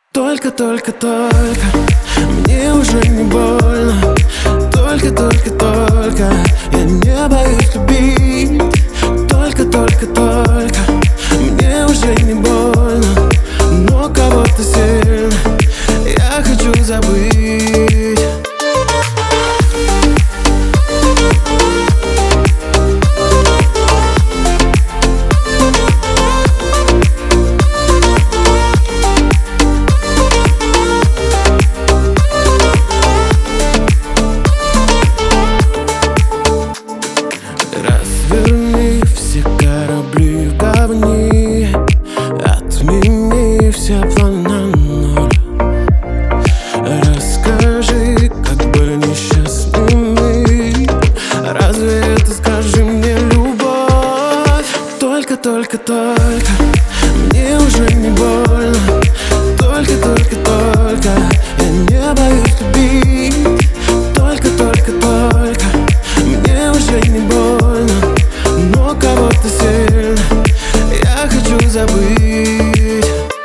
Только мне уже не больно. Только я не боюсь любить. Только мне уже не больно. Но кого-то сильно я хочу забыть. Разверни все корабли в гавани, отмени все планы на ноль. Расскажи, как были несчастными. Разве это, скажи мне, любовь? Только мне уже не больно. Только я не боюсь любить. Только мне уже не больно. Но кого-то сильно я хочу забыть.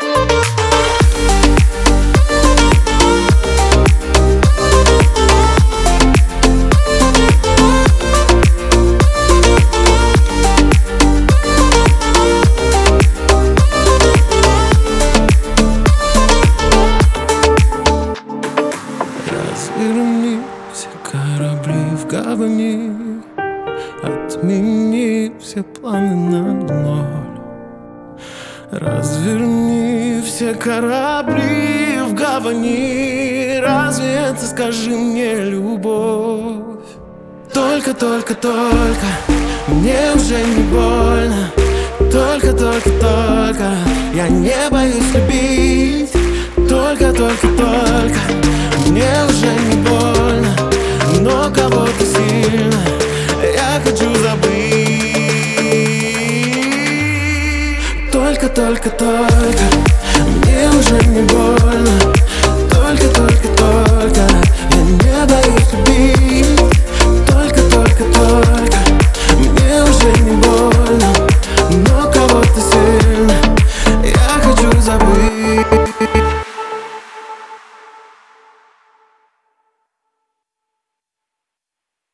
Разверни все корабли в гавани, отмени все планы на ноль. Разверни все корабли в гавани. Разве это, скажи мне, любовь? Только мне уже не больно. Только я не боюсь любить. Только мне уже не больно. Но кого-то сильно я хочу забыть. Только мне уже не больно.